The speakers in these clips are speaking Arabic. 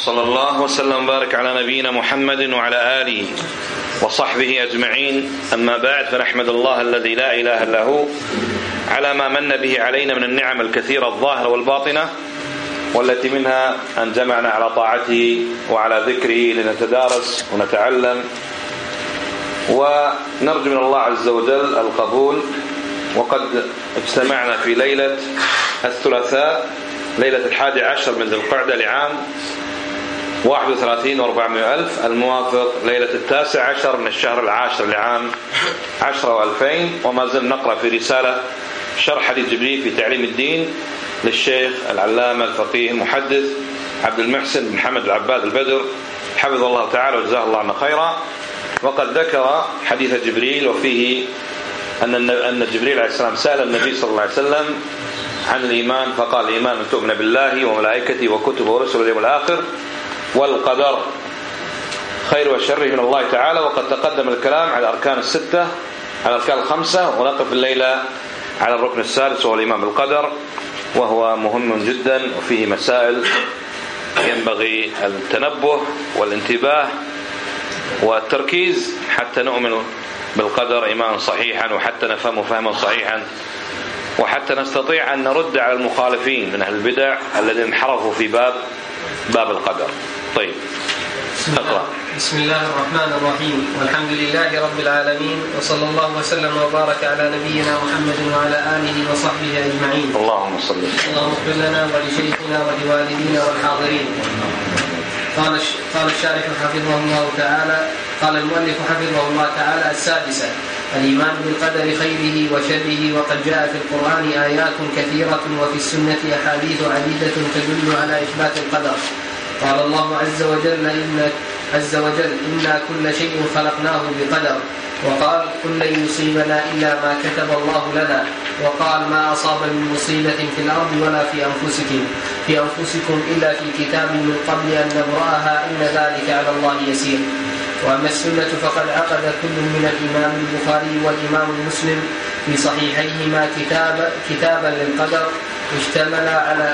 وصلى الله وسلم وبارك على نبينا محمد وعلى آله وصحبه أجمعين. أما بعد، فنحمد الله الذي لا إله إلا هو على ما من به علينا من النعم الكثيرة الظاهرة والباطنة، والتي منها أن جمعنا على طاعته وعلى ذكره لنتدارس ونتعلم، ونرجو من الله عز وجل القبول. وقد اجتمعنا في ليلة الثلاثاء، ليلة 11 من ذي القعدة لعام 31 و400 الموافق ليلة 19 من الشهر العاشر لعام 10 و2000. وما زلنا نقرأ في رسالة شرح حديث جبريل في تعليم الدين للشيخ العلامة الفقيه المحدث عبد المحسن بن محمد العباد البدر حفظه الله تعالى وجزاه الله عنا خيرا. وقد ذكر حديث جبريل وفيه أن جبريل عليه السلام سأل النبي صلى الله عليه وسلم عن الإيمان، فقال: الإيمان أن تؤمن بالله وملائكته وكتبه ورسله واليوم الآخر والقدر خير وشره من الله تعالى. وقد تقدم الكلام على الأركان الستة، على الأركان الخمسة، ونقف الليلة على الركن السادس وهو الإيمان بالقدر، وهو مهم جدا وفيه مسائل ينبغي التنبه والانتباه والتركيز حتى نؤمن بالقدر إيمانا صحيحا، وحتى نفهمه فهما صحيحا، وحتى نستطيع أن نرد على المخالفين من أهل البدع الذين انحرفوا في باب القدر. طيب، بسم الله الرحمن الرحيم، والحمد لله رب العالمين، وصلى الله وسلم وبارك على نبينا محمد وعلى آله وصحبه أجمعين. اللهم صل وسلم. اللهم اغفر لنا ولشيخنا ولوالدينا والحاضرين. قال الشارح حفظه الله تعالى، قال المؤلف حفظه الله تعالى: السادسة الإيمان بالقدر خيره وشره. وقد جاء في القرآن آيات كثيرة وفي السنة أحاديث عديدة تدل على إثبات القدر. قال الله عز وجل: إنا كل شيء خلقناه بقدر. وقال: قل لن يصيبنا إلا ما كتب الله لنا. وقال: ما أصاب من مصيبة في الأرض ولا في أنفسكم إلا في كتاب من قبل أن نبرأها إن ذلك على الله يسير. وأما السنة فقد عقد كل من الإمام البخاري والإمام مسلم في صحيحيهما كتابا للقدر اشتمل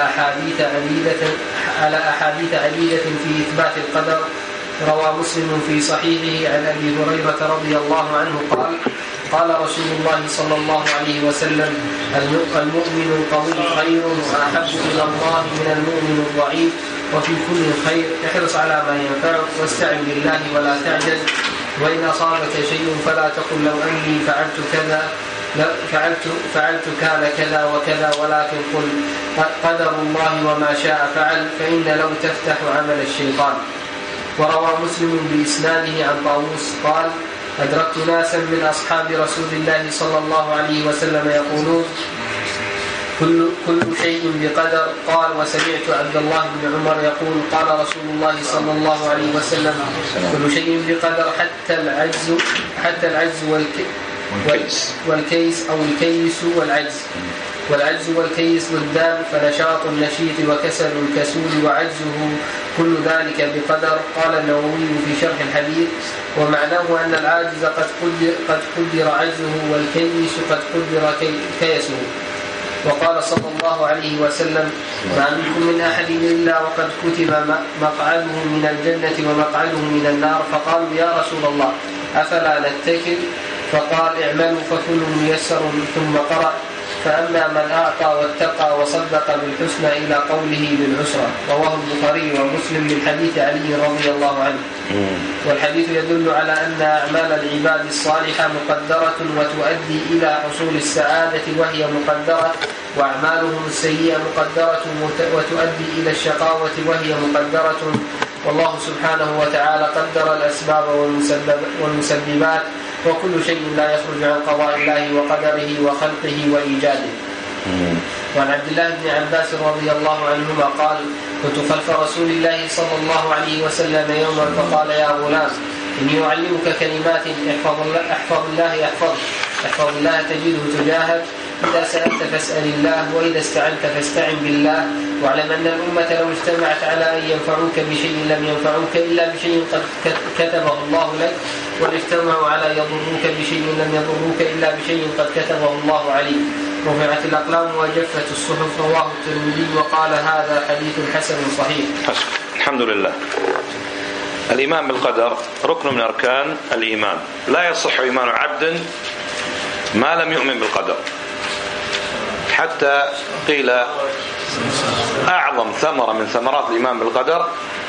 على أحاديث عديدة في إثبات القدر. روى مسلم في صحيحه عن أبي هريرة رضي الله عنه قال رسول الله صلى الله عليه وسلم: المؤمن القوي خير وأحب إلى الله من المؤمن الضعيف، وفي كل خير احرص على ما ينفعك واستعن بالله ولا تعجز، وإن أصابك شيء فلا تقل لو أني فعلت كان كذا وكذا، ولكن قل قدر الله وما شاء فعل، فإن لو تفتح عمل الشيطان. وروى مسلم بإسناده عن طاووس قال: أدركت ناسا من أصحاب رسول الله صلى الله عليه وسلم يقولون: كل شيء بقدر. قال: وسمعت عبد الله بن عمر يقول: قال رسول الله صلى الله عليه وسلم: كل شيء بقدر حتى العجز والكيس أو الكيس والعجز والكيس ضدان، فنشاط النشيط وكسل الكسول وعجزه كل ذلك بقدر. قال النووي في شرح الحديث: ومعناه أن العاجز قد قدر عجزه، والكيس قد قدر كيسه. وقال صلى الله عليه وسلم: ما منكم من أحد إلا وقد كتب مقعده من الجنة ومقعده من النار. فقالوا: يا رسول الله أفلا نتكل؟ فقال: اعملوا فكل ميسر. ثم قرأ: فأما من أعطى واتقى وصدق بالحسنى إلى قوله بالعسرى. رواه البخاري ومسلم من حديث علي رضي الله عنه. والحديث يدل على أن أعمال العباد الصالحة مقدرة وتؤدي إلى حصول السعادة وهي مقدرة، وأعمالهم السيئة مقدرة وتؤدي إلى الشقاوة وهي مقدرة. والله سبحانه وتعالى قدر الأسباب والمسببات، وكل شيء لا يخرج عن قضاء الله وقدره وخلقه وإيجاده. وعن عبد الله بن عباس رضي الله عنهما قال: كنت خلف رسول الله صلى الله عليه وسلم يوما فقال: يا غلام إني أعلمك كلمات احفظ الله يحفظك، احفظ الله تجده تجاهك، إذا سألت فاسأل الله، وإذا استعنت فاستعن بالله، واعلم أن الأمة لو اجتمعت على أن ينفعوك بشيء لم ينفعوك إلا بشيء قد كتبه الله لك، واجتمعوا على يضروك بشيء لم يضروك إلا بشيء قد كتبه الله عليك. رفعت الأقلام وجفت الصحف. رواه الترمذي وقال: هذا حديث حسن صحيح. الحمد لله. الإيمان بالقدر ركن من أركان الإيمان، لا يصح إيمان عبد ما لم يؤمن بالقدر، حتى قيل أعظم ثمرة من ثمرات الإيمان بالقدر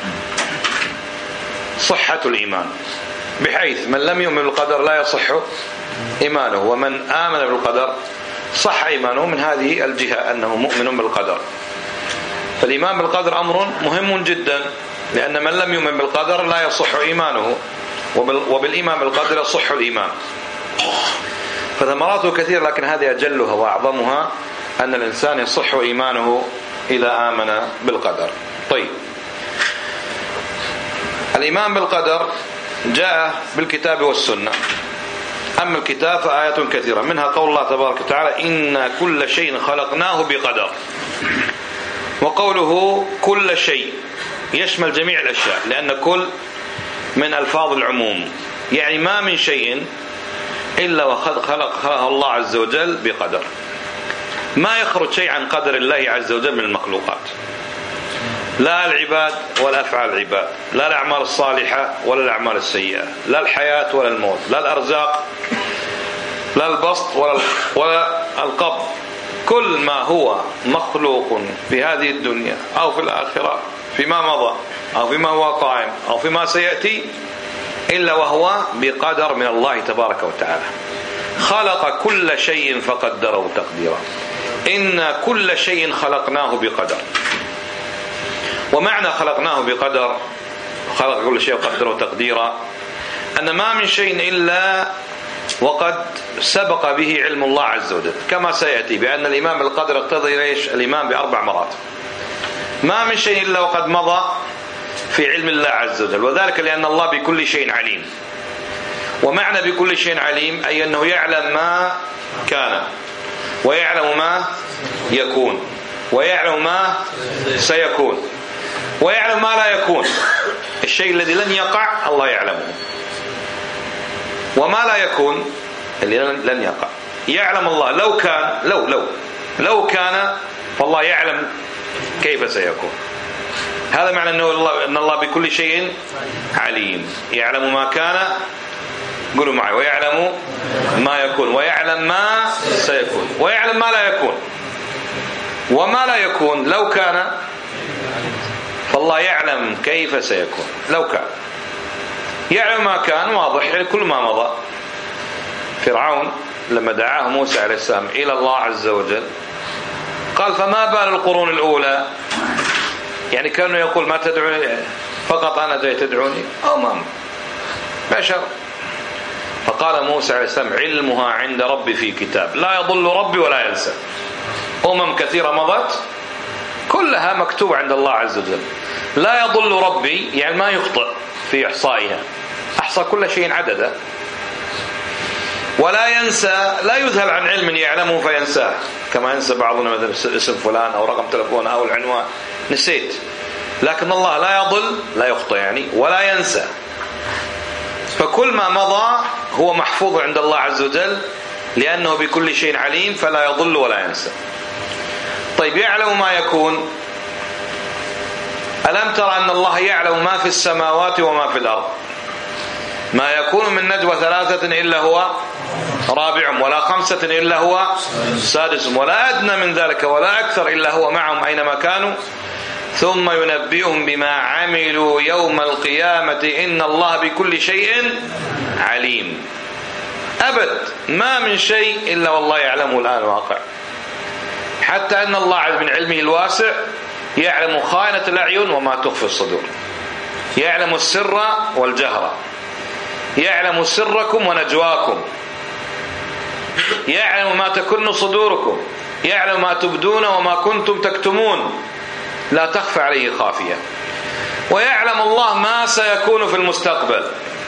صحة الإيمان، بحيث من لم يؤمن بالقدر لا يصح إيمانه، ومن آمن بالقدر صح إيمانه من هذه الجهة أنه مؤمن بالقدر. فالإيمان بالقدر أمر مهم جدا، لأن من لم يؤمن بالقدر لا يصح إيمانه، وبالإيمان بالقدر يصح الإيمان. فثمراته كثير، لكن هذه أجلها وأعظمها أن الإنسان يصح إيمانه إذا آمن بالقدر. طيب، الإيمان بالقدر جاء بالكتاب والسنة. أما الكتاب فآيات كثيرة، منها قول الله تبارك وتعالى: إن كل شيء خلقناه بقدر. وقوله كل شيء يشمل جميع الأشياء، لأن كل من ألفاظ العموم، يعني ما من شيء إلا خلقه الله عز وجل بقدر. ما يخرج شيء عن قدر الله عز وجل من المخلوقات، لا العباد ولا أفعال العباد، لا الأعمال الصالحة ولا الأعمال السيئة، لا الحياة ولا الموت، لا الأرزاق، لا البسط ولا القبض. كل ما هو مخلوق في هذه الدنيا أو في الآخرة، فيما مضى أو فيما هو قائم أو فيما سيأتي، إلا وهو بقدر من الله تبارك وتعالى. خلق كل شيء فقدره تقديرا. إن كل شيء خلقناه بقدر. ومعنى خلقناه بقدر، خلق كل شيء وقدره تقديرا، أن ما من شيء إلا وقد سبق به علم الله عز وجل، كما سيأتي بأن الإيمان بالقدر يقتضي ليش الإيمان بأربع مراتب. ما من شيء إلا وقد مضى في علم الله عز وجل، وذلك لأن الله بكل شيء عليم. ومعنى بكل شيء عليم أي أنه يعلم ما كان، ويعلم ما يكون، ويعلم ما سيكون، ويعلم ما لا يكون. الشيء الذي لن يقع الله يعلمه، وما لا يكون اللي لن يقع يعلم الله. لو كان لو كان فالله يعلم كيف سيكون. هذا معنى أن الله بكل شيء عليم، يعلم ما كان، قولوا معي، ويعلم ما يكون، ويعلم ما سيكون، ويعلم ما لا يكون. وما لا يكون لو كان فالله يعلم كيف سيكون. لو كان يعلم ما كان واضح، يعني كل ما مضى. فرعون لما دعاه موسى عليه السلام إلى الله عز وجل قال: فما بال القرون الأولى؟ يعني كانوا يقول: ما تدعوني فقط أنا جاي تدعوني، أو ما بشر. فقال موسى عليه السلام: علمها عند ربي في كتاب لا يضل ربي ولا ينسى. كثيرة مضت كلها مكتوبة عند الله عز وجل. لا يضل ربي يعني ما يخطئ في إحصائها، أحصى كل شيء عددا. ولا ينسى، لا يذهل عن علم يعلمه فينساه، كما ينسى بعضنا مثلا اسم فلان أو رقم تلفون أو العنوان، نسيت. لكن الله لا يضل، لا يخطئ يعني، ولا ينسى. فكل ما مضى هو محفوظ عند الله عز وجل، لأنه بكل شيء عليم، فلا يضل ولا ينسى. طيب، يعلم ما يكون. ألم ترى أن الله يعلم ما في السماوات وما في الأرض؟ ما يكون من نجوى ثلاثة إلا هو رابعهم، ولا خمسة إلا هو سادسهم، ولا أدنى من ذلك ولا أكثر إلا هو معهم أينما كانوا، ثم ينبئهم بما عملوا يوم القيامة إن الله بكل شيء عليم. أبد ما من شيء إلا والله يعلمه الآن واقع. حتى أن الله من علمه الواسع يعلم خائنة الأعين وما تخفي الصدور، يعلم السر والجهر، يعلم سركم ونجواكم، يعلم ما تكن صدوركم، يعلم ما تبدون وما كنتم تكتمون، لا تخفى عليه خافية. ويعلم الله ما سيكون في المستقبل،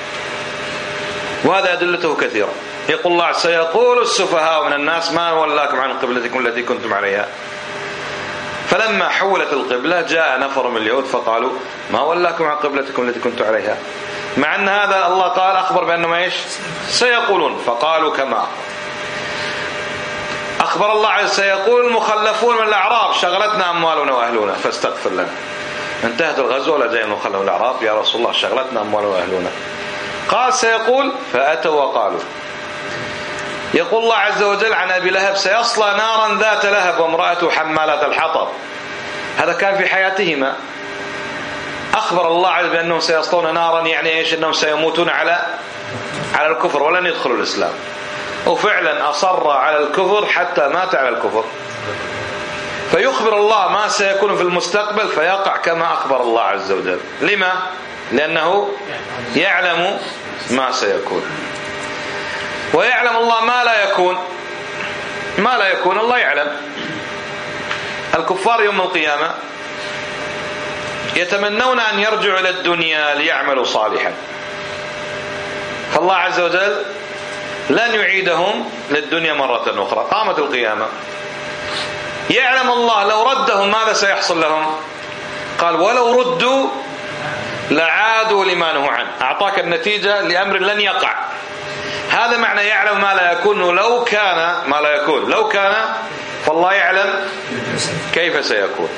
وهذا أدلته كثيرة. يقول الله: سيقول السفهاء من الناس ما ولاكم عن قبلتكم التي كنتم عليها. فلما حولت القبلة جاء نفر من اليهود فقالوا: ما ولاكم عن قبلتكم التي كنتم عليها. مع أن هذا الله قال أخبر بأنهم إيش سيقولون، فقالوا كما أخبر الله عز. سيقول المخلفون من الأعراب: شغلتنا أموالنا وأهلنا فاستغفر لنا. انتهت الغزوة ولا جاء وخلوا الأعراب يا رسول الله شغلتنا أموال وأهلنا. قال سيقول فأتوا وقالوا. يقول الله عز وجل عن أبي لهب سيصلى نارا ذات لهب وامرأته حمالة الحطب. هذا كان في حياتهما. أخبر الله عز وجل بأنهم سيصلون نارا، يعني إيش؟ أنهم سيموتون على الكفر ولن يدخلوا الإسلام. وفعلا أصر على الكفر حتى مات على الكفر. فيخبر الله ما سيكون في المستقبل فيقع كما أخبر الله عز وجل. لما؟ لأنه يعلم ما سيكون، ويعلم الله ما لا يكون. ما لا يكون الله يعلم. الكفار يوم القيامة يتمنون أن يرجعوا إلى الدنيا ليعملوا صالحا، فالله عز وجل لن يعيدهم للدنيا مرة أخرى. قامت القيامة، يعلم الله لو ردهم ماذا سيحصل لهم؟ قال ولو ردوا لعادوا لما نهوا عنه. أعطاك النتيجة لأمر لن يقع. هذا معنى يعلم ما لا يكون. لو كان ما لا يكون، لو كان فالله يعلم كيف سيكون.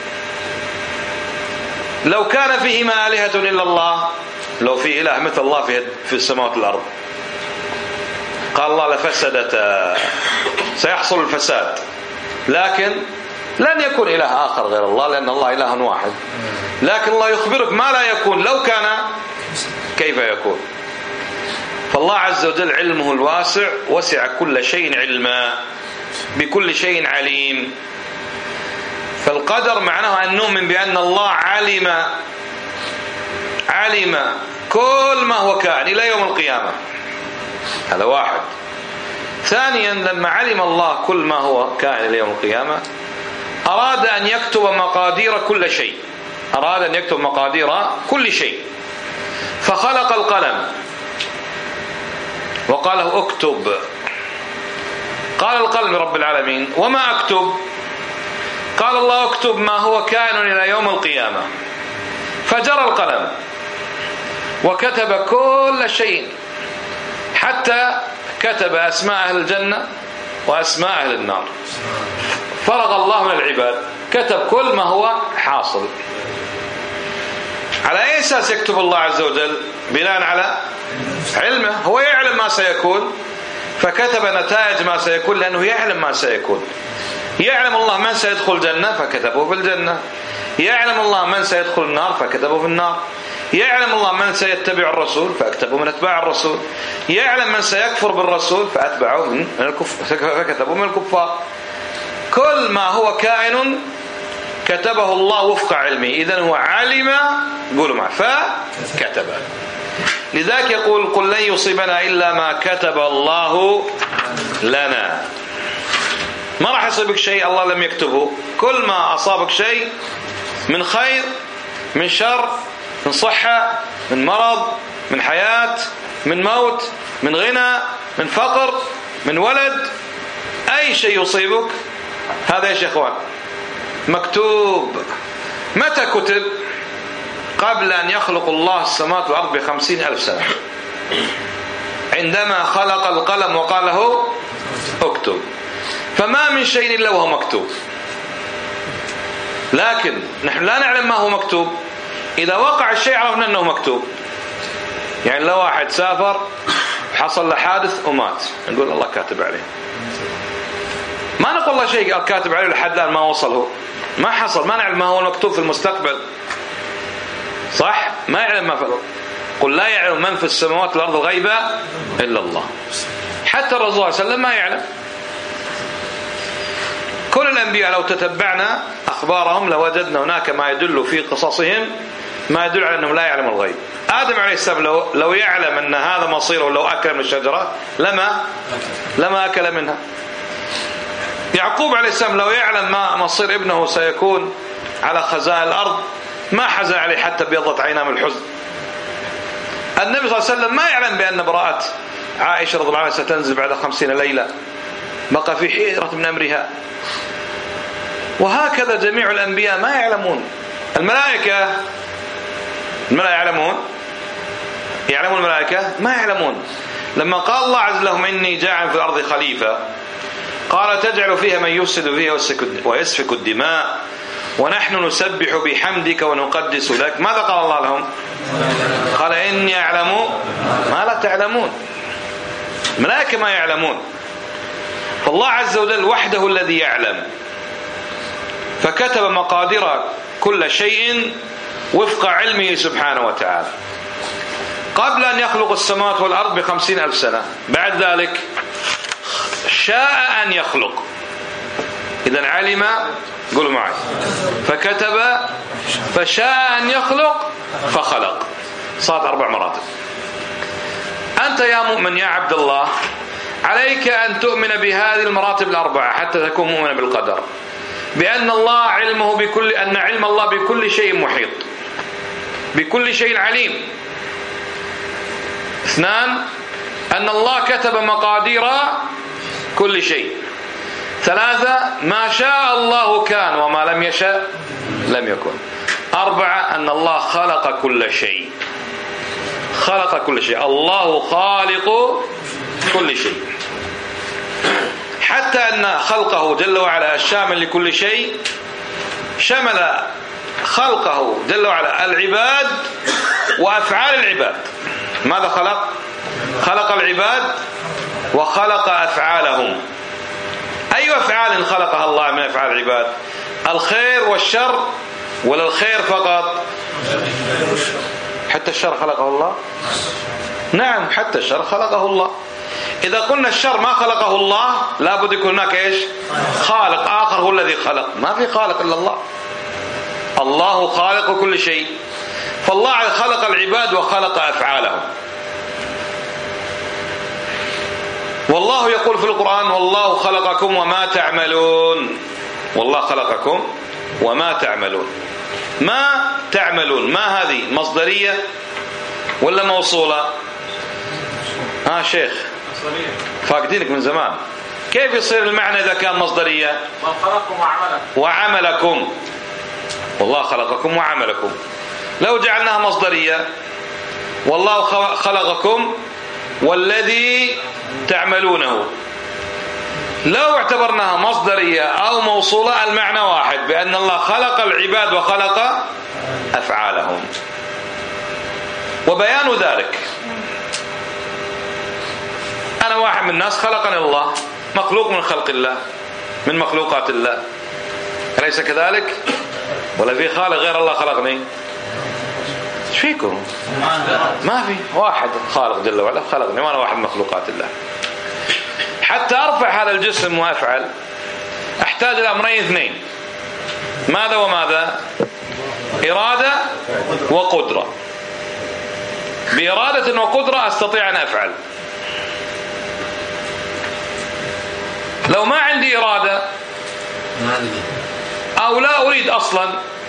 لو كان فيهما آلهة إلا الله، لو في إله مثل الله في السماوات والأرض، قال الله لفسدتا، سيحصل الفساد. لكن لن يكون إله آخر غير الله لأن الله إله واحد. لكن الله يخبرك ما لا يكون، لو كان كيف يكون. فالله عز وجل علمه الواسع وسع كل شيء علما، بكل شيء عليم. فالقدر معناه أن نؤمن بأن الله علم كل ما هو كائن إلى يوم القيامة. هذا واحد. ثانيا لما علم الله كل ما هو كائن إلى يوم القيامة أراد أن يكتب مقادير كل شيء. أراد أن يكتب مقادير كل شيء، فخلق القلم وقال له اكتب. قال القلم رب العالمين وما أكتب؟ قال الله اكتب ما هو كائن إلى يوم القيامة. فجرى القلم وكتب كل شيء، حتى كتب أسماء أهل الجنة وأسماء أهل النار. فرغ الله من العباد، كتب كل ما هو حاصل. على أي أساس يكتب الله عز وجل؟ بناء على علمه. هو يعلم ما سيكون فكتب نتائج ما سيكون، لأنه يعلم ما سيكون. يعلم الله من سيدخل الجنة فكتبه في الجنة، يعلم الله من سيدخل النار فكتبه في النار، يعلم الله من سيتبع الرسول فأكتبه من أتباع الرسول، يعلم من سيكفر بالرسول فأتبعه من الكفر فكتبه من الكفار. كل ما هو كائن كتبه الله وفق علمه. إذن هو علم، قولوا معه، فكتبه. لذلك يقول قل لن يصيبنا إلا ما كتب الله لنا. ما راح يصيبك شيء الله لم يكتبه. كل ما أصابك شيء من خير، من شر، من صحة، من مرض، من حياة، من موت، من غنى، من فقر، من ولد، أي شيء يصيبك هذا يا إخوان مكتوب. متى كتب؟ قبل أن يخلق الله السماوات والأرض ب50,000 سنة، عندما خلق القلم وقال له اكتب. فما من شيء إلا وهو مكتوب، لكن نحن لا نعلم ما هو مكتوب. إذا وقع الشيء عرفنا أنه مكتوب. يعني لو واحد سافر حصل له حادث ومات، نقول الله كاتب عليه. ما نقول الله شيء كاتب عليه لحد الآن ما وصله، ما حصل، ما نعلم ما هو مكتوب في المستقبل. صح؟ ما يعلم ما فعل. قل لا يعلم من في السماوات والأرض الغيب إلا الله. حتى الرسول صلى الله عليه وسلم ما يعلم. كل الأنبياء لو تتبعنا أخبارهم لوجدنا هناك ما يدل في قصصهم ما يدل على أنهم لا يعلم الغيب. آدم عليه السلام لو يعلم أن هذا مصيره لو أكل من الشجرة لما أكل منها. يعقوب عليه السلام لو يعلم ما مصير ابنه سيكون على خزائن الأرض ما حزن عليه حتى بيضت عيناه من الحزن. النبي صلى الله عليه وسلم ما يعلم بأن براءة عائشة رضي الله عنها ستنزل بعد 50 ليلة، بقى في حيرة من أمرها. وهكذا جميع الأنبياء ما يعلمون. الملائكة يعلمون الملائكة ما يعلمون. لما قال الله عز لهم إني جاعل في الأرض خليفة، قال تجعل فيها من يفسد فيها ويسفك الدماء ونحن نسبح بحمدك ونقدس لك. ماذا قال الله لهم؟ قال إني أعلم ما لا تعلمون. الملائكة ما يعلمون، فالله عز وجل وحده الذي يعلم، فكتب مقادير كل شيء وفق علمه سبحانه وتعالى قبل أن يخلق السماوات والأرض ب50,000 سنة. بعد ذلك شاء أن يخلق. إذن علم، قولوا معي، فكتب، فشاء أن يخلق، فخلق. صارت 4 مراتب. أنت يا مؤمن يا عبد الله عليك أن تؤمن بهذه المراتب ال4 حتى تكون مؤمنا بالقدر، بأن الله علمه بكل، أن علم الله بكل شيء محيط، بكل شيء عليم. 2 أن الله كتب مقادير كل شيء. 3 ما شاء الله كان وما لم يشاء لم يكن. 4 أن الله خلق كل شيء، خلق كل شيء. الله خالق كل شيء، حتى أن خلقه جل وعلا الشامل لكل شيء شمل خلقه جل وعلا العباد وأفعال العباد. ماذا خلق؟ خلق العباد وخلق أفعالهم. أي أفعال خلقها الله من أفعال العباد؟ الخير والشر، ولا الخير فقط؟ حتى الشر خلقه الله؟ نعم، حتى الشر خلقه الله. إذا قلنا الشر ما خلقه الله لابد يكون هناك إيش؟ خالق آخر هو الذي خلق. ما في خالق إلا الله. الله خالق كل شيء، فالله خلق العباد وخلق أفعالهم. والله يقول في القرآن والله خلقكم وما تعملون. والله خلقكم وما تعملون. ما تعملون، ما هذه مصدرية ولا موصولة؟ شيخ فاقدينك من زمان. كيف يصير المعنى إذا كان مصدرية؟ خلقكم وعملكم. والله خلقكم وعملكم. لو جعلناها مصدرية والله خلقكم والذي تعملونه، لو اعتبرناها مصدرية أو موصولة المعنى واحد، بأن الله خلق العباد وخلق أفعالهم. وبيان ذلك أنا واحد من الناس، خلقني الله، مخلوق من خلق الله، من مخلوقات الله، أليس كذلك؟ ولا في خالق غير الله خلقني؟ ايش فيكم؟ ما في، واحد خالق جل وعلا خلقني وأنا واحد من مخلوقات الله. حتى أرفع هذا الجسم وأفعل أحتاج إلى أمرين 2. ماذا وماذا؟ إرادة وقدرة. بإرادة وقدرة أستطيع أن أفعل. لو ما عندي إرادة أو لا أريد أصلا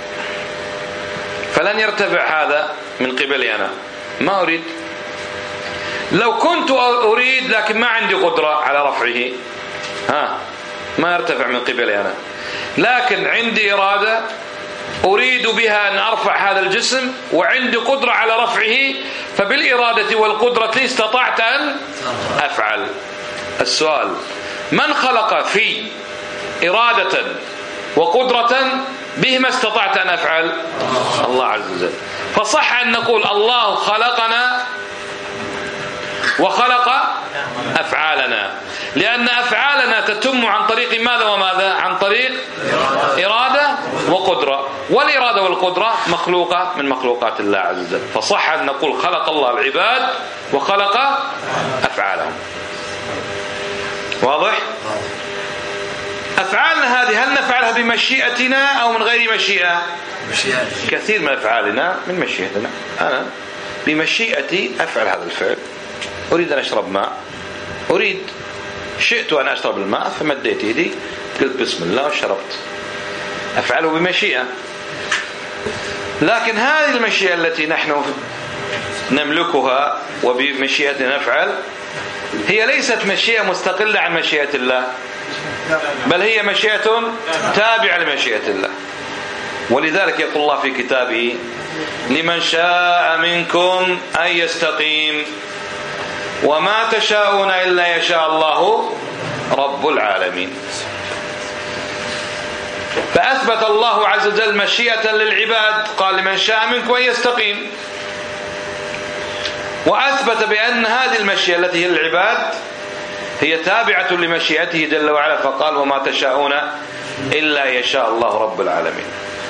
فلن يرتفع هذا من قبلي أنا، ما أريد. لو كنت أريد لكن ما عندي قدرة على رفعه ما يرتفع من قبلي أنا. لكن عندي إرادة أريد بها أن أرفع هذا الجسم وعندي قدرة على رفعه، فبالإرادة والقدرة استطعت أن أفعل. السؤال: من خلق في إرادة وقدرة بهما استطعت أن أفعل؟ الله عز وجل. فصح أن نقول الله خلقنا وخلق أفعالنا، لأن أفعالنا تتم عن طريق ماذا وماذا؟ عن طريق إرادة وقدرة، والإرادة والقدرة مخلوقة من مخلوقات الله عز وجل. فصح أن نقول خلق الله العباد وخلق أفعالهم. واضح؟ أفعالنا هذه هل نفعلها بمشيئتنا أو من غير مشيئة؟ كثير من أفعالنا من مشيئتنا. أنا بمشيئتي أفعل هذا الفعل. أريد أن أشرب ماء، شئت أن أشرب الماء فمديت يدي قلت بسم الله وشربت، أفعله بمشيئة. لكن هذه المشيئة التي نحن نملكها وبمشيئتنا نفعل هي ليست مشيئة مستقلة عن مشيئة الله، بل هي مشيئة تابعة لمشيئة الله. ولذلك يقول الله في كتابه: لمن شاء منكم أن يستقيم وما تشاءون إلا يشاء الله رب العالمين. فأثبت الله عز وجل مشيئة للعباد، قال لمن شاء منكم أن يستقيم، وأثبت بأن هذه المشيئة التي هي العباد هي تابعة لمشيئته جل وعلا، فقال وما تشاءون إلا يشاء الله رب العالمين.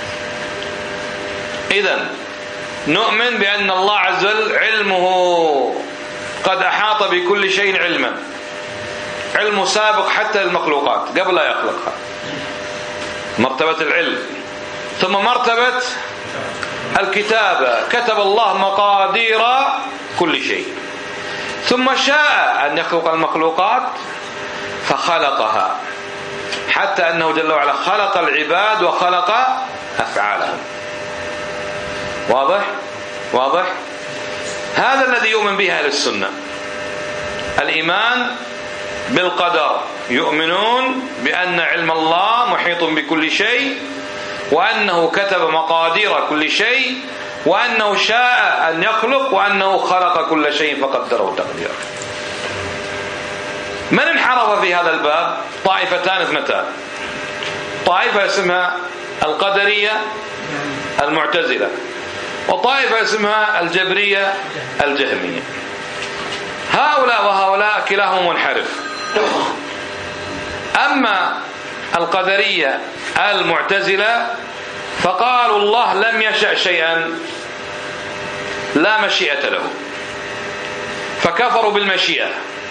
إذن نؤمن بأن الله عز وجل علمه قد أحاط بكل شيء علما، علم سابق حتى المخلوقات قبل لا يخلقها، مرتبة العلم. ثم مرتبة الكتابة، كتب الله مقادير كل شيء، ثم شاء أن يخلق المخلوقات فخلقها، حتى أنه جل وعلا خلق العباد وخلق أفعالهم. واضح؟ واضح؟ هذا الذي يؤمن به أهل السنة، الإيمان بالقدر، يؤمنون بأن علم الله محيط بكل شيء، وأنه كتب مقادير كل شيء، وأنه شاء أن يخلق، وأنه خلق كل شيء فقدره تقديرا. من انحرف في هذا الباب؟ طائفتان اثنتان، طائفة اسمها القدرية المعتزلة، وطائفة اسمها الجبرية الجهمية. هؤلاء وهؤلاء كلاهم منحرف. أما القدرية المعتزلة فقالوا الله لم يشأ شيئا لا مشيئة له، فكفروا بالمشيئة،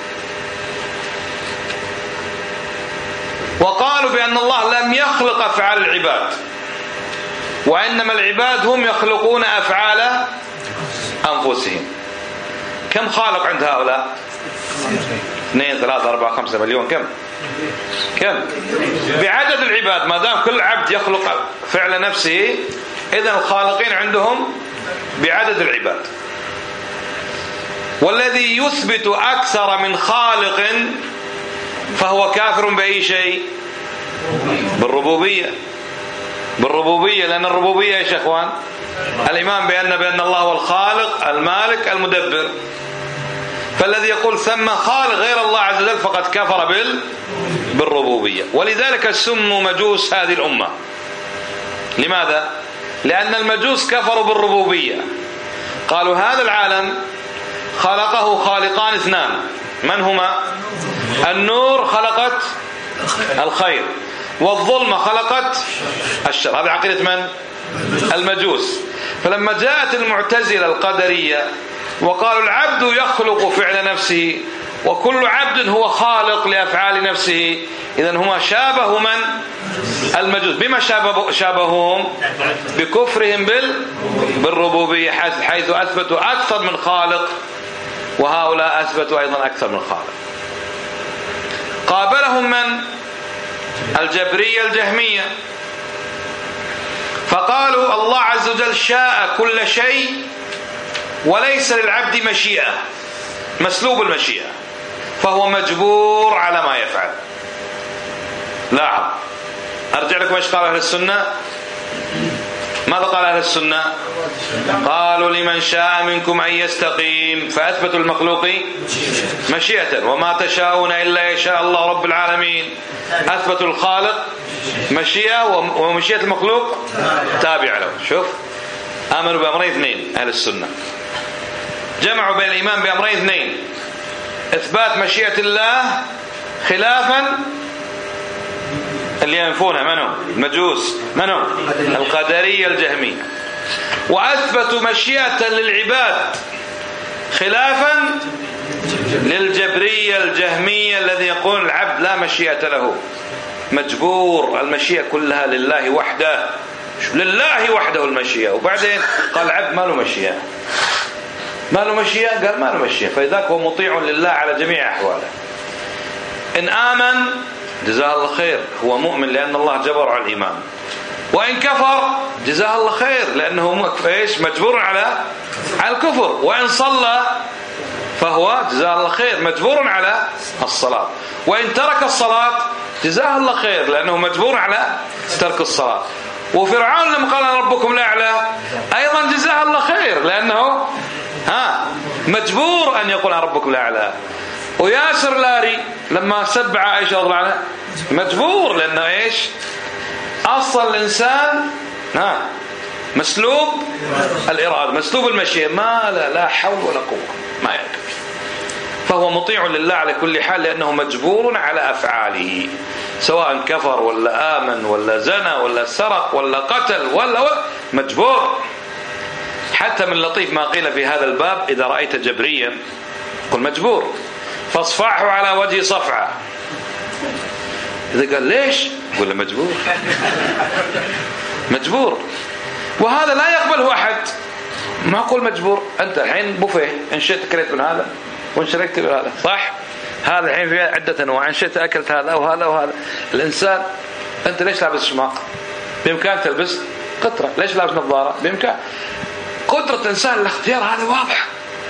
وقالوا بأن الله لم يخلق أفعال العباد، وإنما العباد هم يخلقون أفعال أنفسهم. كم خالق عند هؤلاء؟ 2 3 4 5 مليون. كم بعدد العباد. ما دام كل عبد يخلق فعل نفسه، إذن الخالقين عندهم بعدد العباد. والذي يثبت أكثر من خالق فهو كافر بأي شيء؟ بالربوبية، لأن الربوبية يا شيخوان الإيمان بأن الله هو الخالق المالك المدبر. فالذي يقول ثم خالق غير الله عز وجل فقد كفر بالربوبية. ولذلك سموا مجوس هذه الأمة. لماذا؟ لأن المجوس كفروا بالربوبية، قالوا هذا العالم خلقه خالقان اثنان، من هما؟ النور خلقت الخير، والظلمة خلقت الشر. هذا عقيدة من؟ المجوس. فلما جاءت المعتزلة القدرية وقالوا العبد يخلق فعل نفسه، وكل عبد هو خالق لأفعال نفسه، إذن هما شابهوا من؟ المجوس. بما شابههم؟ بكفرهم بالربوبية، حيث أثبتوا أكثر من خالق، وهؤلاء أثبتوا أيضا أكثر من خالق. قابلهم من؟ الجبرية الجهمية، فقالوا الله عز وجل شاء كل شيء وليس للعبد مشيئة، مسلوب المشيئة، فهو مجبور على ما يفعل. لاحظ، أرجع لكم ايش قال أهل السنة. ماذا قال أهل السنة؟ قالوا لمن شاء منكم أن يستقيم، فأثبتوا المخلوق مشيئة، وما تشاءون إلا يشاء الله رب العالمين. أثبتوا الخالق مشيئة، ومشيئة المخلوق تابع له. شوف، آمنوا بأمرين اثنين أهل السنة، جمعوا بين الإيمان بأمرين اثنين: إثبات مشيئة الله خلافا اللي ينفونها منهم المجوس، منهم القدرية الجهمية، وأثبتوا مشيئة للعباد خلافا للجبرية الجهمية الذي يقول العبد لا مشيئة له، مجبور، المشيئة كلها لله وحده، لله وحده المشيئة. وبعدين قال العبد ما له مشيئة، ما له مشيئة، قال ما له مشيئة، فإذاك هو مطيع لله على جميع أحواله. إن آمن جزاه الله خير، هو مؤمن لأن الله جبر على الإيمان، وإن كفر جزاه الله خير لأنه مجبور على الكفر، وإن صلى فهو جزاه الله خير مجبور على الصلاة، وإن ترك الصلاة جزاه الله خير لأنه مجبور على ترك الصلاة. وفرعون لما قال ربكم الأعلى أيضا جزاه الله خير لأنه مجبور أن يقول ربكم الأعلى. وياسر لاري لما سب عائشة رضي الله عنها مجبور لأنه أصل الإنسان مسلوب الإرادة، مسلوب المشيئة، ما لا حول ولا قوة، ما يقدر. فهو مطيع لله على كل حال، لأنه مجبور على أفعاله، سواء كفر ولا آمن ولا زنى ولا سرق ولا قتل ولا مجبور. حتى من لطيف ما قيل في هذا الباب: إذا رأيت جبريا قل مجبور، فاصفعه على وجه صفعة. إذا قال ليش؟ قل له مجبور. مجبور. وهذا لا يقبله أحد. ما أقول مجبور. أنت الحين بوفيه، إن شئت كلت من هذا وإن شركت من هذا، صح؟ هذا الحين فيه عدة أنواع، إن شئت أكلت هذا وهذا وهذا. الإنسان، أنت ليش لابس شماغ؟ بإمكان تلبس قطرة. ليش لابس نظارة؟ بإمكان. قدرة الإنسان الاختيار هذا واضح.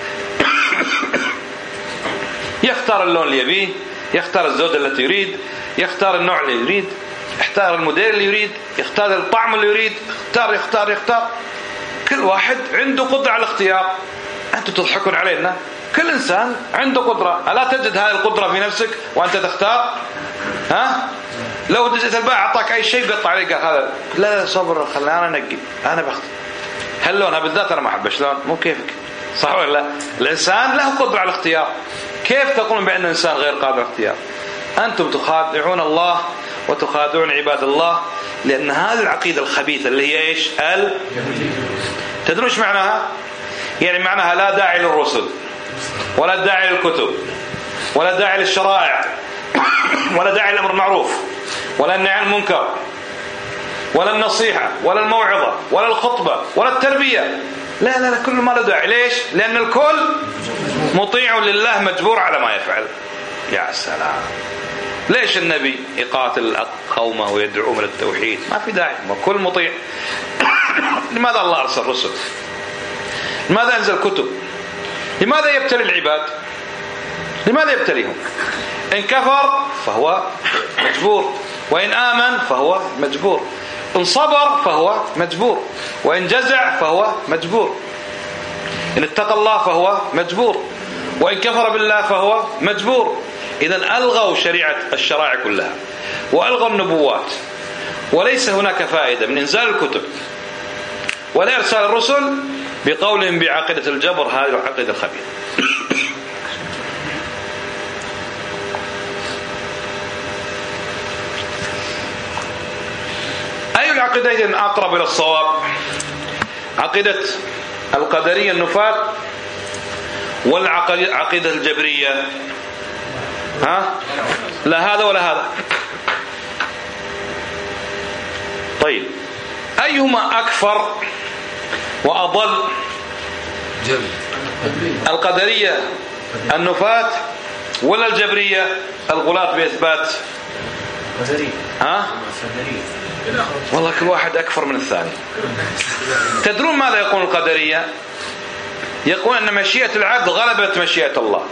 يختار اللون اللي يبيه، يختار الزوجة التي يريد، يختار النوع اللي يريد، يختار الموديل اللي يريد، يختار الطعم اللي يريد، يختار. كل واحد عنده قدرة على الاختيار. أنتم تضحكون علينا. كل إنسان عنده قدرة. ألا تجد هذه القدرة في نفسك وأنت تختار؟ لو جئت البائع أعطاك أي شيء قطع عليك قال هذا، لا صبر خليني أنا أنقي، أنا بختار. هل لونها بالذات أنا ما أحب شلون، مو كيفك، صح ولا لا؟ الإنسان له قدرة على الاختيار. كيف تقولون بأن الإنسان غير قادر على الاختيار؟ أنتم تخادعون الله وتخادعون عباد الله، لأن هذه العقيدة الخبيثة اللي هي إيش؟ تدرون إيش معناها؟ يعني معناها لا داعي للرسل، ولا داعي للكتب، ولا داعي للشرائع، ولا داعي للأمر المعروف، ولا النهي عن المنكر، ولا النصيحة، ولا الموعظة، ولا الخطبة، ولا التربية. لا كل ما له داعي. ليش؟ لأن الكل مطيع لله، مجبور على ما يفعل. يا سلام. ليش النبي يقاتل قومه ويدعوهم إلى التوحيد؟ ما في داعي، ما كل مطيع. لماذا الله أرسل رسل؟ لماذا أنزل كتب؟ لماذا يبتلي العباد؟ لماذا يبتليهم؟ إن كفر فهو مجبور، وإن آمن فهو مجبور، إن صبر فهو مجبور، وإن جزع فهو مجبور، إن اتقى الله فهو مجبور، وإن كفر بالله فهو مجبور. إذن ألغوا الشرائع كلها، وألغوا النبوات، وليس هناك فائدة من إنزال الكتب ولا إرسال الرسل بقولهم بعقيدة الجبر، هذه العقيدة الخبيثة. أي العقيدتين أقرب إلى الصواب؟ عقيدة القدرية النفاة ولا عقيدة الجبرية؟ لا هذا ولا هذا. طيب أيهما أكفر وأضل؟ القدرية النفاة ولا الجبرية الغلاة بإثبات؟ والله كل واحد أكفر من الثاني. تدرون ماذا يقول القدرية؟ يقول أن مشيئة العبد غلبت مشيئة الله.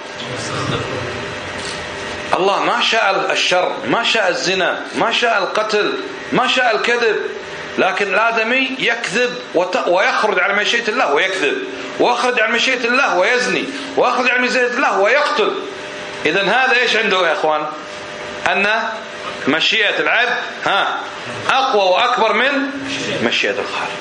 الله ما شاء الشر، ما شاء الزنا، ما شاء القتل، ما شاء الكذب، لكن الآدمي يكذب ويخرج على مشيئة الله ويكذب، ويخرج على مشيئة الله ويزني، ويخرج على مشيئة الله ويقتل. إذن هذا إيش عنده يا إخوان؟ أن مشيئة العبد أقوى وأكبر من مشيئة الخالق.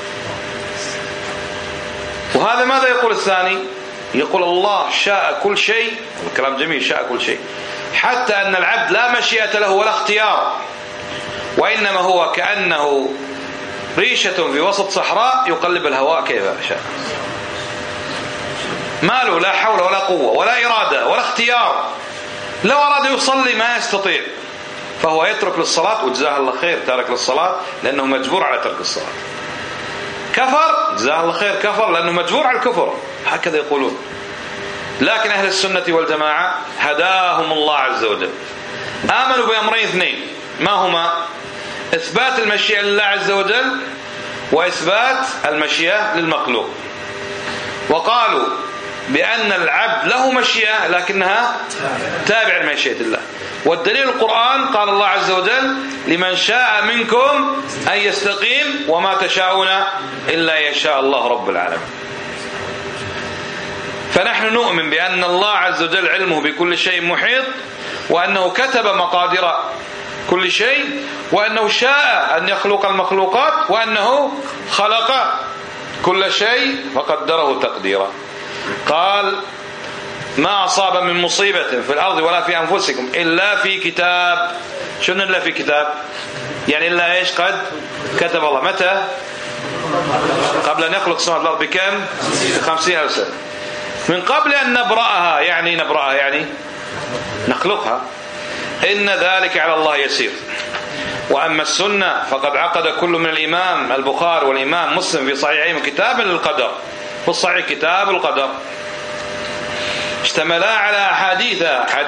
وهذا ماذا يقول الثاني؟ يقول الله شاء كل شيء، الكلام جميل، شاء كل شيء، حتى أن العبد لا مشيئة له ولا اختيار، وإنما هو كأنه ريشة في وسط صحراء يقلب الهواء كيف شاء. ما له لا حول ولا قوة ولا إرادة ولا اختيار. لو أراد يصلي ما يستطيع، فهو يترك للصلاة، وجزاه الله خير تارك للصلاة لأنه مجبور على ترك الصلاة. كفر، جزاه الله خير كفر لأنه مجبور على الكفر، هكذا يقولون. لكن أهل السنة والجماعة هداهم الله عز وجل، آمنوا بأمرين اثنين، ما هما؟ إثبات المشيئة لله عز وجل، وإثبات المشيئة للمخلوق. وقالوا بأن العبد له مشيئة لكنها تابعة لمشيئة الله. والدليل القرآن، قال الله عز وجل: لمن شاء منكم أن يستقيم وما تشاءون إلا يشاء الله رب العالمين. فنحن نؤمن بأن الله عز وجل علمه بكل شيء محيط، وأنه كتب مقادير كل شيء، وأنه شاء أن يخلق المخلوقات، وأنه خلق كل شيء فقدره تقديرا. قال: ما أصاب من مصيبة في الأرض ولا في أنفسكم إلا في كتاب. شنو إلا في كتاب؟ يعني إلا إيش؟ قد كتب الله. متى؟ قبل أن يخلق السماوات والأرض بكم؟ 50,000 سنة. من قبل أن نبرأها، يعني نبرأها يعني نخلقها. إن ذلك على الله يسير. وأما السنة فقد عقد كل من الإمام البخاري والإمام مسلم في صحيحين كتابا للقدر. في الصحيح كتاب القدر اشتملا على أحاديث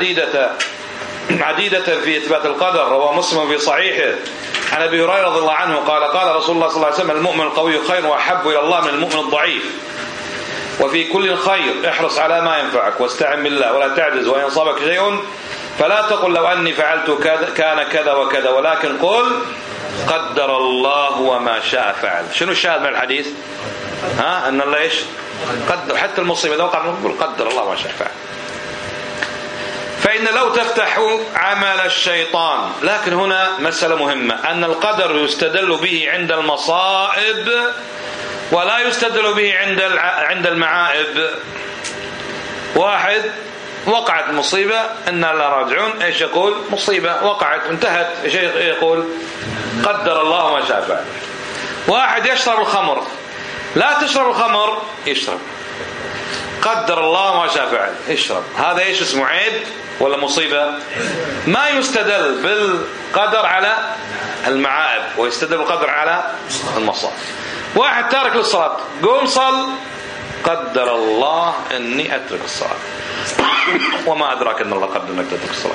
عديدة في إثبات القدر. روى مسلم في صحيحه عن أبي هريرة رضي الله عنه قال: قال رسول الله صلى الله عليه وسلم: المؤمن القوي خير وأحب إلى الله من المؤمن الضعيف، وفي كل خير احرص على ما ينفعك واستعن بالله ولا تعجز، وإن أصابك شيء فلا تقل لو أني فعلت كان كذا وكذا، ولكن قل قدر الله وما شاء فعل. شنو الشاهد من الحديث؟ أن الله إيش؟ قدر. حتى المصيبة إذا وقع نقول قدر الله وما شاء فعل. فإن لو تفتح عمل الشيطان. لكن هنا مسألة مهمة، أن القدر يستدل به عند المصائب ولا يستدل به عند المعائب. واحد وقعت مصيبة إنا لا راجعون، إيش يقول؟ مصيبة وقعت انتهت، إيش يقول؟ قدر الله ما شاء فعل. واحد يشرب الخمر، لا تشرب الخمر، يشرب، قدر الله ما شاء فعل، يشرب. هذا إيش اسمه؟ عيب ولا مصيبة؟ ما يستدل بالقدر على المعائب ويستدل بالقدر على المصائب. واحد تارك للصلاة، قوم صل، قدر الله أني أترك الصلاة. وما أدراك أن الله قدر أنك تترك الصلاة.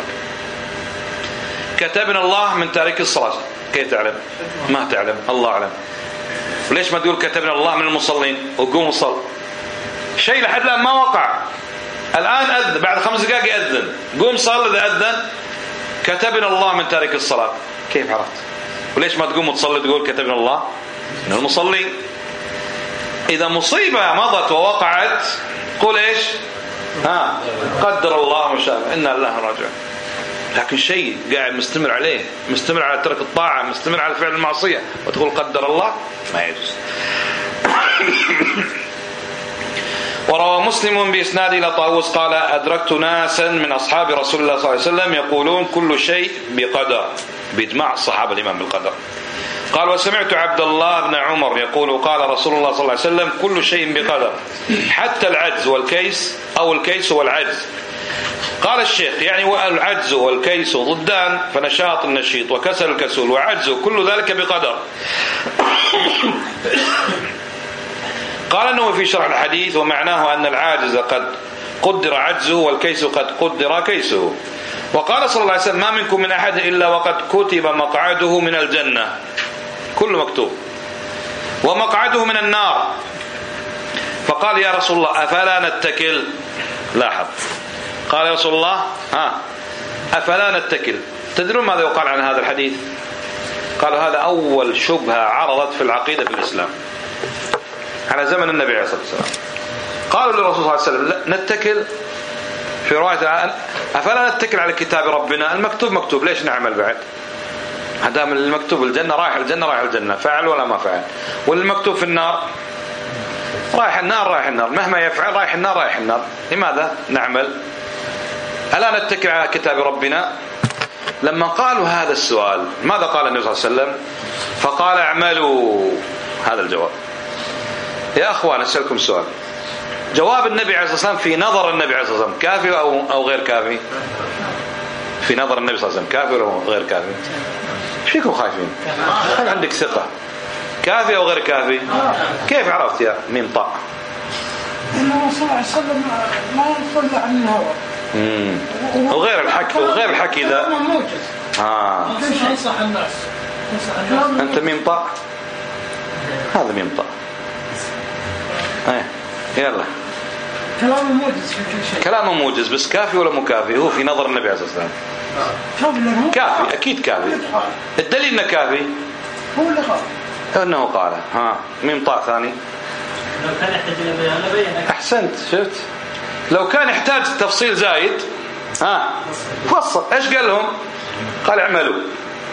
كتبنا الله من تارك الصلاة. كيف تعلم؟ ما تعلم، الله أعلم. وليش ما تقول كتبنا الله من المصلين وقوم صل؟ شيء لحد الآن ما وقع. الآن أذن، بعد 5 دقائق أذن، قوم صل. إذا أذن كتبنا الله من تارك الصلاة. كيف عرفت؟ وليش ما تقوم وتصلي تقول كتبنا الله من المصلين؟ إذا مصيبة مضت ووقعت قول إيش؟ قدر الله ما شاء، إنا الله راجع. لكن شيء قاعد مستمر عليه، مستمر على ترك الطاعة، مستمر على فعل المعصية، وتقول قدر الله، ما يجوز. وروى مسلم بإسناد إلى طاووس قال: أدركت ناسا من أصحاب رسول الله صلى الله عليه وسلم يقولون كل شيء بقدر، بإجماع الصحابة الإيمان بالقدر. قال: وسمعت عبد الله بن عمر يقول: قال رسول الله صلى الله عليه وسلم: كل شيء بقدر، حتى العجز والكيس، أو الكيس والعجز. قال الشيخ: يعني والعجز والكيس ضدان، فنشاط النشيط وكسل الكسول وعجز كل ذلك بقدر. قال أنه في شرح الحديث: ومعناه أن العاجز قد قدر عجزه والكيس قد قدر كيسه. وقال صلى الله عليه وسلم: ما منكم من أحد إلا وقد كتب مقعده من الجنة، كل مكتوب، ومقعده من النار. فقال: يا رسول الله أفلا نتكل؟ لاحظ، قال يا رسول الله أفلا نتكل. تدرون ماذا يقال عن هذا الحديث؟ قالوا هذا أول شبهة عرضت في العقيدة في الإسلام على زمن النبي عليه الصلاة والسلام. قالوا للرسول صلى الله عليه وسلم: نتكل في رواية أفلا نتكل على كتاب ربنا؟ المكتوب مكتوب، ليش نعمل بعد؟ هذا من المكتوب الجنة رايح الجنة، رايح الجنة، فعل ولا ما فعل. والمكتوب في النار رايح النار، رايح النار، مهما يفعل رايح النار، رايح النار. لماذا نعمل؟ ألا نتكل على كتاب ربنا؟ لما قالوا هذا السؤال ماذا قال النبي صلى الله عليه وسلم؟ فقال: اعملوا. هذا الجواب. يا أخوان أسألكم سؤال، جواب النبي عليه الصلاة والسلام في نظر النبي عليه الصلاة والسلام كافي أو غير كافي؟ في نظر النبي صلى الله عليه وسلم كافي أو غير كافي؟ ايش فيكم خايفين؟ هل عندك ثقة؟ كافي أو غير كافي؟ كيف عرفت يا ميم طاء؟ إنه صلى الله عليه وسلم ما ينفذ عن الهوى. وغير الحكي ذا موجز. ينصح الناس. أنت ميم طاء، هذا ميم طاء. يلا، كلامه موجز في كل شيء. كلامه موجز، بس كافي ولا مو كافي؟ هو في نظر النبي عليه الصلاة والسلام كافي، أكيد كافي. الدليل إنه كافي، هو اللي قال إنه قال. ميم طاء ثاني. لو كان يحتاج إلى بيان. أحسنت، شفت؟ لو كان يحتاج تفصيل زايد فصل. إيش قال لهم؟ قال: اعملوا.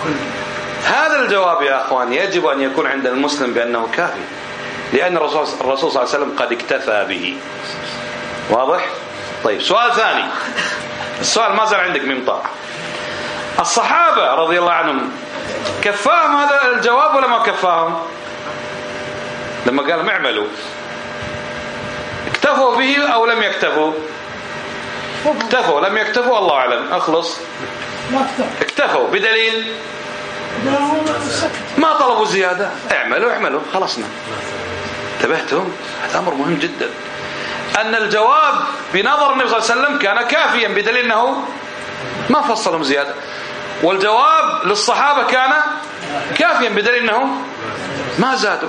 هذا الجواب يا أخوان يجب أن يكون عند المسلم بأنه كافي، لأن الرسول صلى الله عليه وسلم قد اكتفى به. واضح؟ طيب سؤال ثاني، السؤال ما زال عندك ممطع. الصحابة رضي الله عنهم كفاهم هذا الجواب ولا ما كفاهم؟ لما قال اعملوا اكتفوا به أو لم يكتفوا؟ اكتفوا. لم يكتفوا الله أعلم. أخلص اكتفوا بدليل ما طلبوا زيادة. اعملوا خلصنا. انتبهتم؟ هذا أمر مهم جدا، أن الجواب بنظر النبي صلى الله عليه وسلم كان كافيا بدليل أنه ما فصلهم زيادة، والجواب للصحابة كان كافيا بدليل أنه ما زادوا.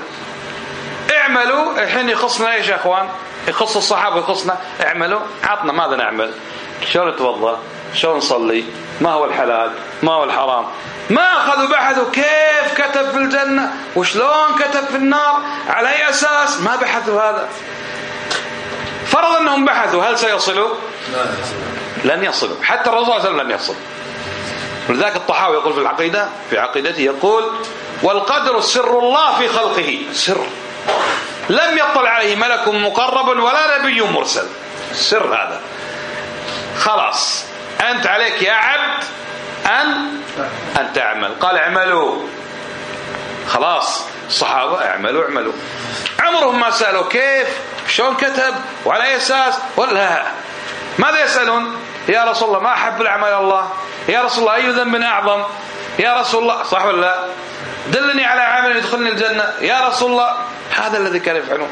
اعملوا الحين يخصنا ايش يا اخوان؟ يخص الصحابة يخصنا. اعملوا، عطنا ماذا نعمل؟ شلون نتوضا؟ شلون نصلي؟ ما هو الحلال؟ ما هو الحرام؟ ما أخذوا بحثوا كيف كتب في الجنة وشلون كتب في النار على أي أساس. ما بحثوا هذا. فرض أنهم بحثوا، هل سيصلوا؟ لن يصلوا. حتى الرسول صلى الله عليه وسلم لن يصل. ولذلك الطحاوي يقول في العقيدة، في عقيدته يقول: والقدر سر الله في خلقه، سر لم يطلع عليه ملك مقرب ولا نبي مرسل. سر هذا. خلاص أنت عليك يا عبد أن تعمل. قال اعملوا. خلاص الصحابة اعملوا. عمرهم ما سألوا كيف شلون كتب وعلى أي أساس، ولا ماذا يسألون؟ يا رسول الله ما أحب الأعمال الله، يا رسول الله أي ذنب أعظم، يا رسول الله صح ولا لا، دلني على عمل يدخلني الجنة يا رسول الله. هذا الذي كانوا يفعلون.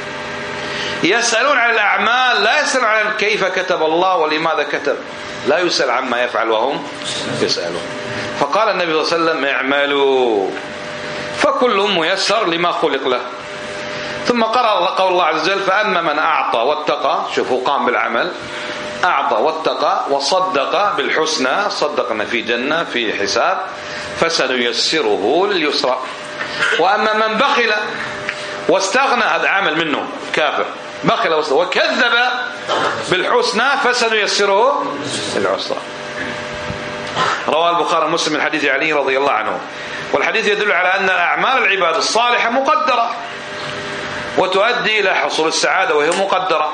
يسألون عن الأعمال، لا يسألون عن كيف كتب الله ولماذا كتب. لا يسأل عما يفعل وهم يسألون. فقال النبي صلى الله عليه وسلم اعملوا فكل ميسر لما خلق له. ثم قرأ قول الله عز وجل: فأما من أعطى واتقى. شوفوا قام بالعمل، أعطى واتقى وصدق بالحسنى، صدقنا في جنة في حساب، فسنيسره لليسرى. وأما من بخل واستغنى، هذا عمل منه كافر، بخل وكذب بالحسنى فسنيسره للعسرى. رواه البخاري ومسلم من حديث علي رضي الله عنه. والحديث يدل على أن أعمال العباد الصالحة مقدرة وتؤدي إلى حصول السعادة وهي مقدرة،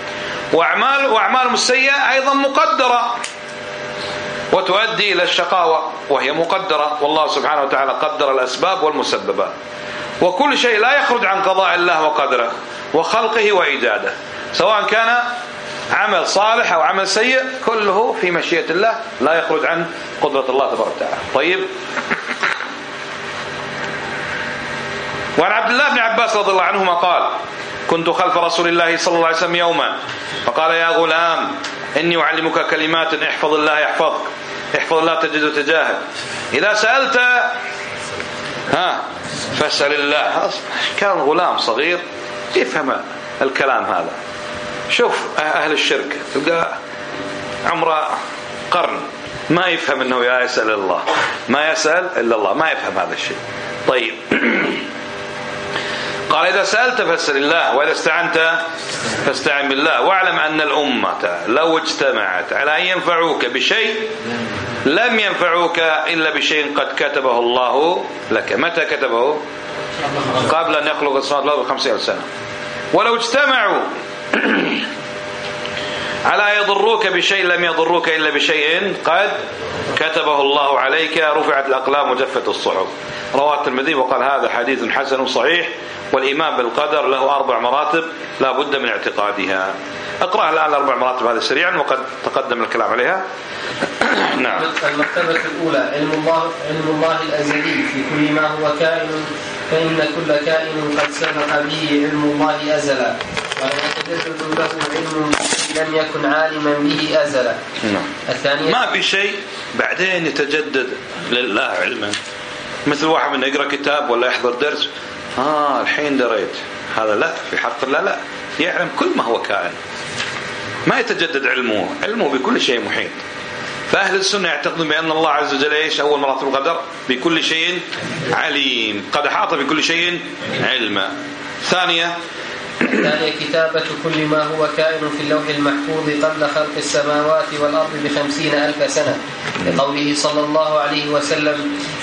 وأعمالهم السيئة أيضا مقدرة وتؤدي إلى الشقاوة وهي مقدرة. والله سبحانه وتعالى قدر الأسباب والمسببات، وكل شيء لا يخرج عن قضاء الله وقدره وخلقه وإيجاده، سواء كان عمل صالح أو عمل سيء، كله في مشيئة الله لا يخرج عن قدرة الله تبارك وتعالى. طيب. وعن عبد الله بن عباس رضي الله عنهما قال: كنت خلف رسول الله صلى الله عليه وسلم يوما فقال: يا غلام إني أعلمك كلمات احفظ الله يحفظك، احفظ الله تجد تجاهك، إذا سألت فاسأل الله. كان غلام صغير يفهم الكلام هذا. شوف أهل الشرك تلقى عمره قرن ما يفهم أنه يسأل الله، ما يسأل إلا الله، ما يفهم هذا الشيء. طيب. قال: إذا سألت فاسأل الله، وإذا استعنت فاستعن بالله، واعلم أن الأمة لو اجتمعت على أن ينفعوك بشيء لم ينفعوك إلا بشيء قد كتبه الله لك. متى كتبه؟ قبل أن يخلق السماوات والأرض ب50,000 سنة. ولو اجتمعوا على يضروك بشيء لم يضروك إلا بشيء قد كتبه الله عليك، رفعت الأقلام وجفت الصحف. رواه الترمذي وقال: هذا حديث حسن صحيح. والإيمان بالقدر له 4 مراتب لا بد من اعتقادها. اقرأ الآن 4 مراتب هذه سريعا وقد تقدم الكلام عليها. نعم. المرتبة الأولى علم الله الأزلي في كل ما هو كائن، فإن كل كائن قد سبق به علم الله أزلا، ولا يتجدد له علم لم يكن عالما به أزلا. الثانية ما في شيء بعدين يتجدد لله علما، مثل واحد من يقرأ كتاب ولا يحضر درس الحين دريت، هذا لا، في حق الله لا، يعلم كل ما هو كائن، ما يتجدد علمه بكل شيء محيط. فأهل السنة يعتقدون بأن الله عز وجل إيش؟ أول مراتب القدر بكل شيء عليم، قد أحاط بكل شيء علما. ثانية كتابة كل ما هو كائن في اللوح المحفوظ قبل خلق السماوات والأرض ب50,000 سنة، لقوله صلى الله عليه وسلم: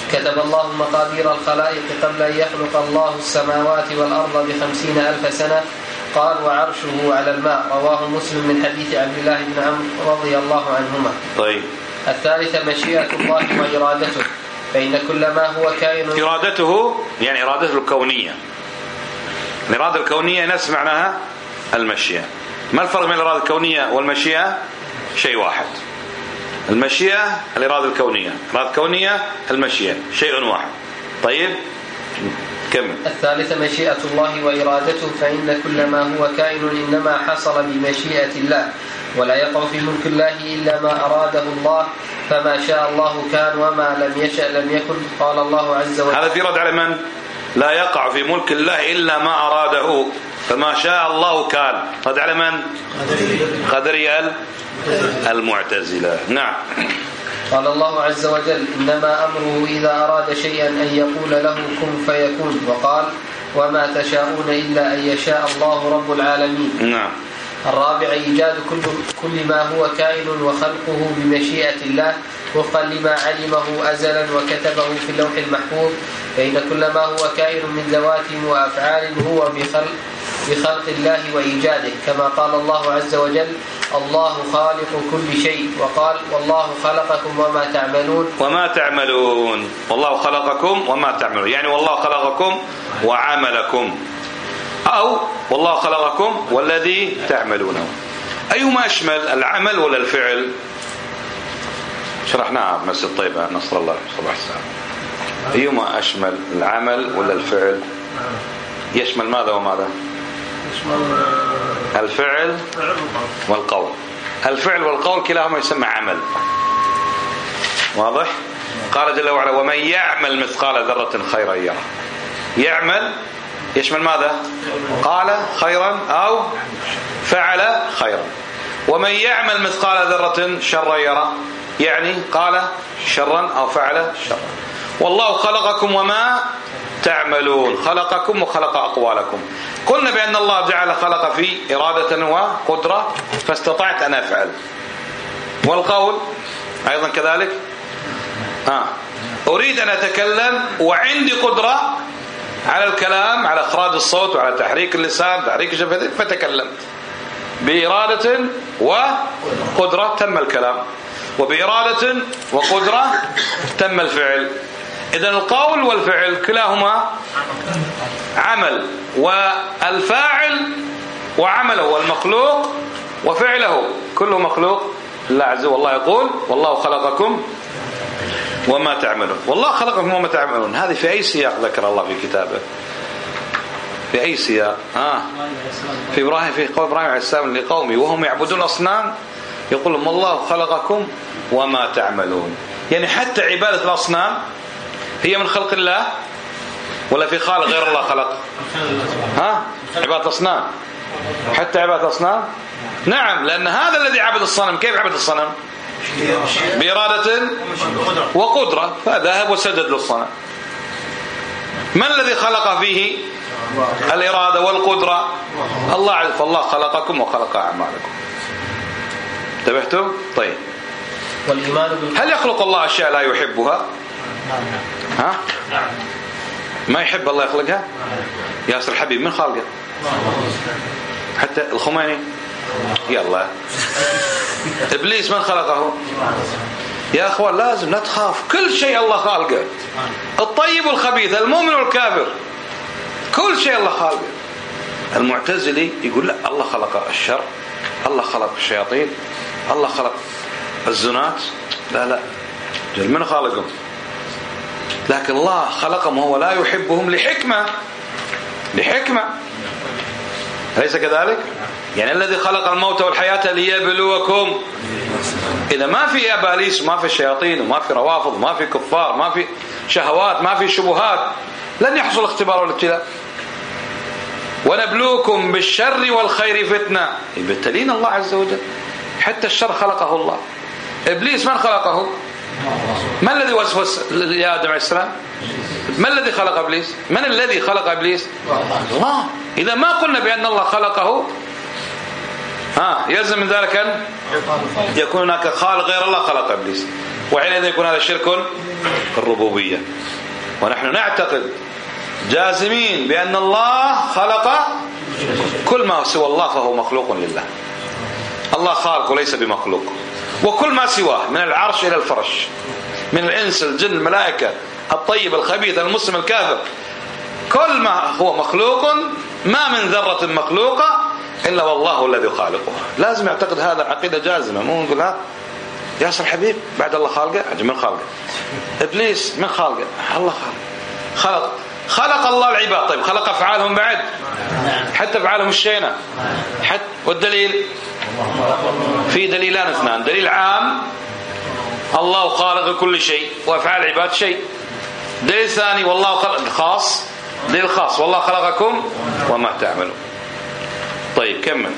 كتب الله مقادير الخلائق قبل أن يخلق الله السماوات والأرض ب50,000 سنة. قال وعرشه على الماء. رواه مسلم من حديث عبد الله بن عمرو رضي الله عنهما. طيب. الثالثة مشيئة الله وإرادته، فإن كل ما هو كائن. إرادته يعني إرادته الكونية. الإرادة الكونية نفس معناها المشيئة. ما الفرق بين الإرادة الكونية والمشيئة؟ شيء واحد. المشيئة الإرادة الكونية، الإرادة الكونية المشيئة، شيء واحد. طيب كمل. الثالثة مشيئة الله وإرادته، فإن كل ما هو كائن إنما حصل بمشيئة الله، ولا يقع في ملك الله إلا ما أراده الله، فما شاء الله كان وما لم يشأ لم يكن. قال الله عز وجل. هذا في رد على من؟ لا يقع في ملك الله إلا ما أراده، فما شاء الله كان. رد على من؟ قدري المعتزلة. نعم. قال الله عز وجل إنما أمره إذا أراد شيئا أن يقول له كن فيكون. وقال وما تشاءون إلا أن يشاء الله رب العالمين. نعم. الرابع إيجاد كل ما هو كائن وخلقه بمشيئة الله وفقا لما علمه أزلا وكتبه في اللوح المحفوظ، فإن كل ما هو كائن من ذوات وأفعال هو بخلق الله وإيجاده، كما قال الله عز وجل الله خالق كل شيء. وقال والله خلقكم وما تعملون. والله خلقكم وما تعملون، يعني والله خلقكم وعملكم، أو والله خلقكم والذي تعملونه. أيهما أشمل، العمل ولا الفعل؟ شرحناها بمسجد طيبة نصر الله صباح الساعة. أيهما أشمل، العمل ولا الفعل؟ يشمل ماذا وماذا؟ الفعل والقول. الفعل والقول كلاهما يسمى عمل. واضح؟ قال جل وعلا ومن يعمل مثقال ذرة خيرا يره. يعمل يشمل ماذا؟ قال خيرا أو فعل خيرا. ومن يعمل مثقال ذرة شرا يره، يعني قال شرا أو فعل شرا. والله خلقكم وما تعملون. خلقكم وخلق أقوالكم. قلنا بأن الله جعل خلق في إرادة وقدرة، فاستطعت أن أفعل. والقول أيضا كذلك. أريد أن أتكلم وعندي قدرة على الكلام، على إخراج الصوت وعلى تحريك اللسان، تحريك الشفتين، فتكلمت. بإرادة وقدرة تم الكلام، وبإرادة وقدرة تم الفعل. إذن القول والفعل كلاهما عمل، والفاعل وعمله والمخلوق وفعله كله مخلوق الله عز وجل. والله يقول والله خلقكم وما تعملون. والله خلقكم وما تعملون، هذه في أي سياق ذكر الله في كتابه؟ في أي سياق؟ في إبراهيم، في قول إبراهيم عليه السلام لقومه وهم يعبدون الأصنام يقول لهم الله خلقكم وما تعملون. يعني حتى عبادة الأصنام هي من خلق الله ولا في خالق غير الله خلق؟ عبادة الأصنام، حتى عبادة الأصنام. نعم، لأن هذا الذي عبد الصنم كيف عبد الصنم؟ بإرادة وقدرة، فذهب وسجد للصنم. من الذي خلق فيه الإرادة والقدرة؟ الله. فالله خلقكم وخلق أعمالكم. انتبهتم؟ طيب. هل يخلق الله أشياء لا يحبها؟ ما يحب الله يخلقها؟ ياسر الحبيب من خالقه؟ حتى الخميني؟ يلا. إبليس من خلقه؟ يا أخوان لازم لا تخاف، كل شيء الله خالقه، الطيب والخبيث، المؤمن والكافر، كل شيء الله خالقه. المعتزلي يقول لا، الله خلق الشر، الله خلق الشياطين، الله خلق الزنات. لا، من خالقهم؟ لكن الله خلقهم وهو لا يحبهم لحكمة. أليس كذلك؟ يعني الذي خلق الموت والحياة ليبلوكم. إذا ما في أباليس وما في شياطين وما في روافض وما في كفار، ما في شهوات، ما في شبهات، لن يحصل اختبار والابتلاء. ونبلوكم بالشر والخير فتنة، يبتلين الله عز وجل. حتى الشر خلقه الله. إبليس من خلقه؟ من الذي وسوس لآدم عليه السلام؟ من الذي خلق إبليس؟ من الذي خلق إبليس؟ الله. إذا ما قلنا بأن الله خلقه يلزم من ذلك أن يكون هناك خالق غير الله خلق إبليس. وحينئذ يكون هذا شرك في الربوبية. ونحن نعتقد جازمين بأن الله خلق كل ما سوى الله فهو مخلوق لله. الله خالق وليس بمخلوق، وكل ما سواه من العرش إلى الفرش، من الإنس الجن الملائكة الطيب الخبيث المسلم الكافر، كل ما هو مخلوق ما من ذرة مخلوقة إلا والله الذي خالقها. لازم يعتقد هذا عقيدة جازمة. مو نقول ها ياسر حبيب بعد الله خالقه، من خالقه؟ إبليس من خالقه؟ الله خالق. خلق الله العباد. طيب خلق أفعالهم بعد؟ حتى أفعالهم الشينة. حتى والدليل في دليلان اثنان، دليل عام الله خالق كل شيء وأفعال العباد شيء، دليل ثاني والله خلق خاص، دليل خاص والله خلقكم وما تعملون. طيب كمل.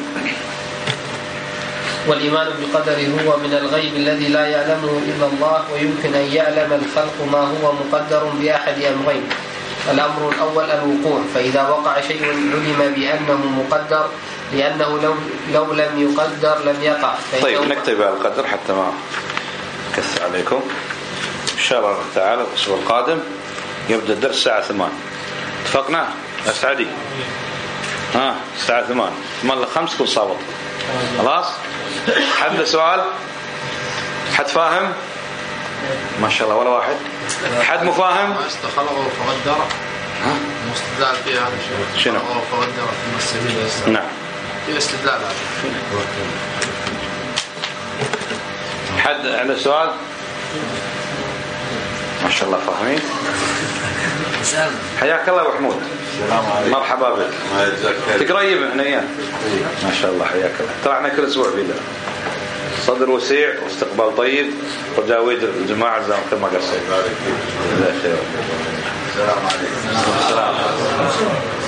والإيمان بقدر هو من الغيب الذي لا يعلمه إلا الله، ويمكن أن يعلم الخلق ما هو مقدر بأحد أمرين. الأمر الأول الوقوع، فإذا وقع شيء علم بأنه مقدر، لأنه لو لم يقدر لم يقع. طيب نكتب القدر حتى ما كثر عليكم. إن شاء الله تعالى الأسبوع القادم يبدأ الدرس الساعة 8. اتفقنا؟ أسعدي الساعة 8 5 كل صابط. خلاص؟ حد سؤال؟ حد فاهم؟ ما شاء الله ولا واحد. حد مفاهم؟ ما استخلقه فقدره. مستدلال فيها هذا الشيء. شنو؟ فقدره في السبيل. نعم. في استدلال هذا. حد عنده سؤال؟ ما شاء الله فاهمين. حياك الله ابو حمود. مرحبا بك. تقريب احنا اياه. ما شاء الله حياك الله. طلعنا كل اسبوع بينا. صدر وسيع واستقبال طيب وجاويد الجماعه كما قصير. السلام عليكم. السلام عليكم.